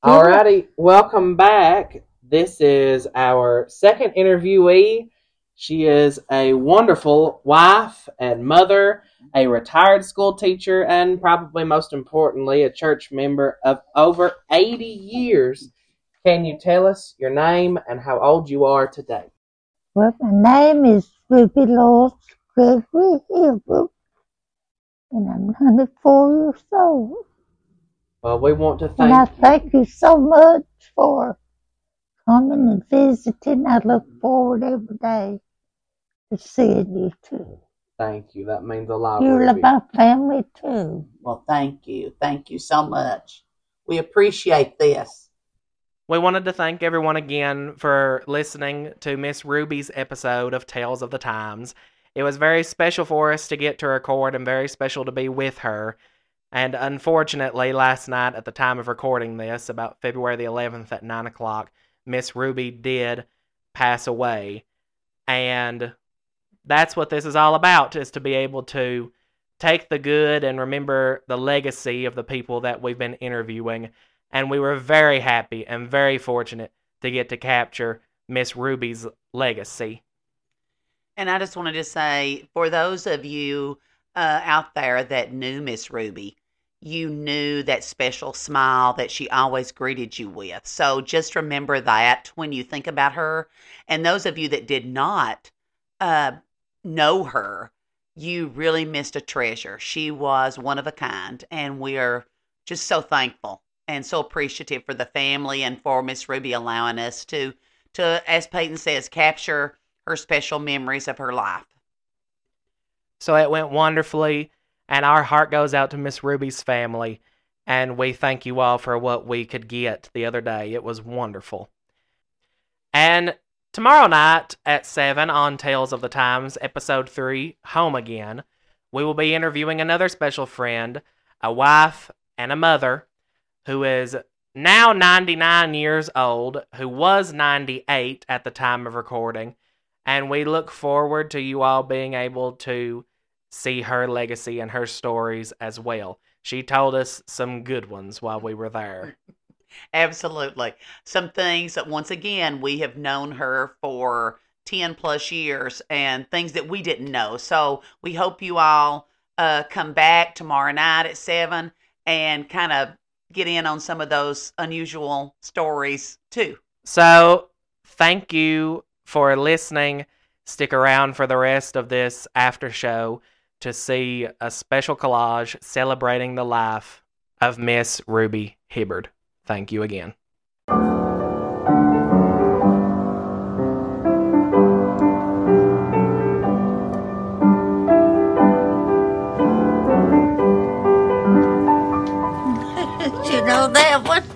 Alrighty, welcome back. This is our second interviewee. She is a wonderful wife and mother, a retired school teacher, and probably most importantly, a church member of over 80 years. Can you tell us your name and how old you are today? Well, my name is Ruby Lois Gregory Hilbrook, and I'm 94 years old. Well, we want to And I thank you. thank you so much for coming and visiting. I look forward every day to seeing you too. Thank you. That means a lot, You're Ruby. my family too. Well, thank you. Thank you so much. We appreciate this. We wanted to thank everyone again for listening to Miss Ruby's episode of Tales of the Times. It was very special for us to get to record and very special to be with her. And unfortunately, last night at the time of recording this, about February the 11th at 9 o'clock, Miss Ruby did pass away. And that's what this is all about, is to be able to take the good and remember the legacy of the people that we've been interviewing. And we were very happy and very fortunate to get to capture Miss Ruby's legacy. And I just wanted to say, for those of you out there that knew Miss Ruby, you knew that special smile that she always greeted you with. So just remember that when you think about her. And those of you that did not know her, you really missed a treasure. She was one of a kind, and we are just so thankful and so appreciative for the family and for Miss Ruby allowing us to, as Peyton says, capture her special memories of her life. So it went wonderfully, and our heart goes out to Miss Ruby's family, and we thank you all for what we could get the other day. It was wonderful. And tomorrow night at 7 on Tales of the Times, Episode 3, Home Again, we will be interviewing another special friend, a wife and a mother, who is now 99 years old, who was 98 at the time of recording, and we look forward to you all being able to see her legacy and her stories as well. She told us some good ones while we were there. Absolutely. Some things that, once again, we have known her for 10 plus years, and things that we didn't know. So we hope you all come back tomorrow night at 7 and kind of get in on some of those unusual stories too. So thank you for listening. Stick around for the rest of this after show to see a special collage celebrating the life of Miss Ruby Hibbard. Thank you again. You know that one?